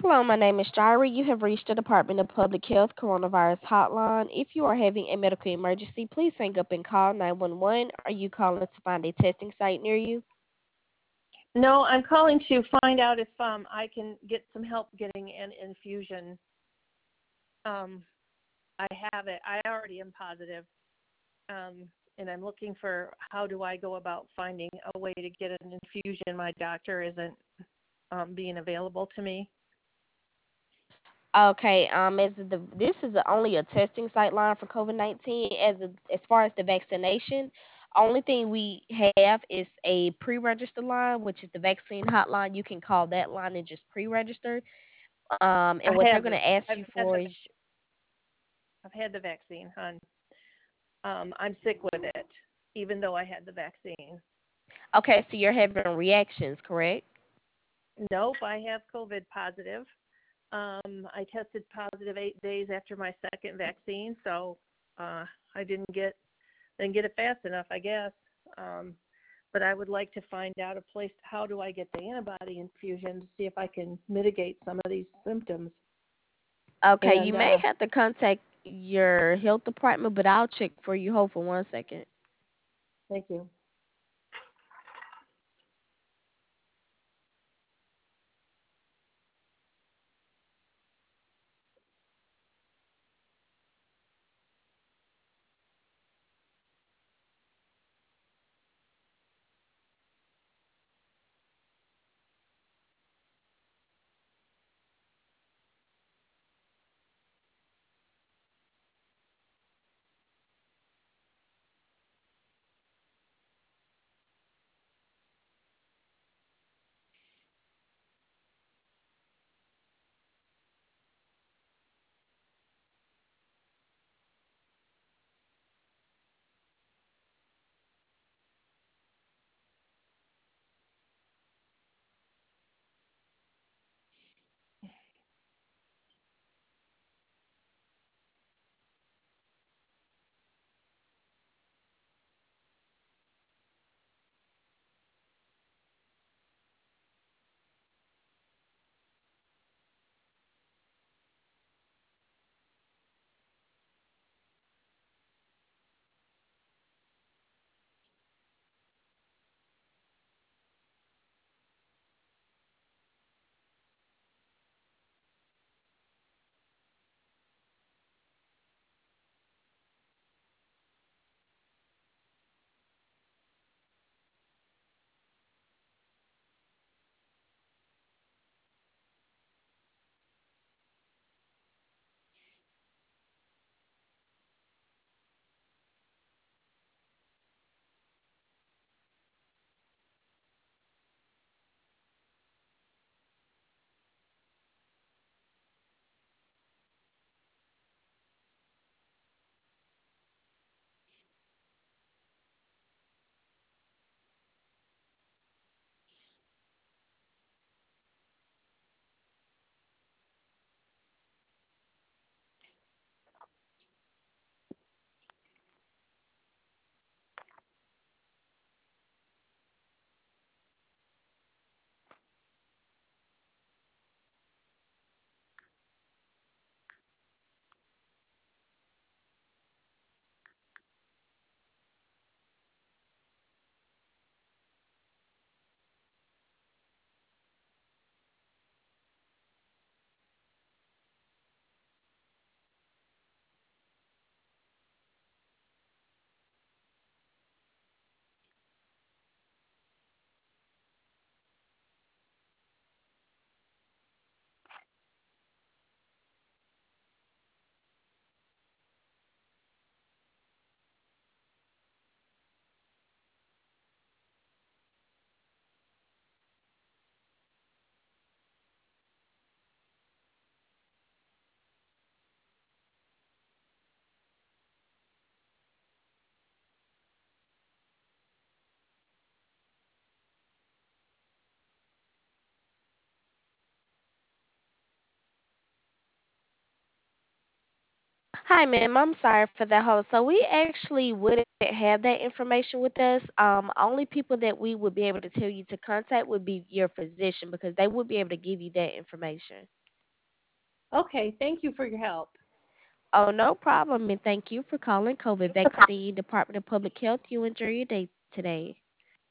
Hello, my name is Jira. You have reached the Department of Public Health Coronavirus Hotline. If you are having a medical emergency, please hang up and call 911. Are you calling to find a testing site near you? No, I'm calling to find out if I can get some help getting an infusion. Um, I have it. I already am positive, and I'm looking for how do I go about finding a way to get an infusion. My doctor isn't being available to me. Okay, this is only a testing site line for COVID-19. As far as the vaccination, only thing we have is a pre-register line, which is the vaccine hotline. You can call that line and just pre-register. I And what they're have going it. to ask I've you had for the is I've had the vaccine, hon. I'm sick with it, even though I had the vaccine. okay, so you're having reactions, correct? Nope, I have COVID positive. I tested positive 8 days after my second vaccine, so I didn't get it fast enough, I guess. Um, but I would like to find out a place. How do I get the antibody infusion to see if I can mitigate some of these symptoms? Okay, you And may have to contact your health department, but I'll check for you. Hold for 1 second. thank you. Hi, ma'am. I'm sorry for that hold. So we actually wouldn't have that information with us. Only people that we would be able to tell you to contact would be your physician because they would be able to give you that information. Okay, thank you for your help. Oh, no problem. And thank you for calling COVID Vaccine Department of Public Health. You enjoy your day today.